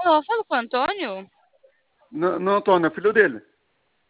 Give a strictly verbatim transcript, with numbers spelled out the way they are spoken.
Alô, fala com o Antônio? Não, não, Antônio, é filho dele.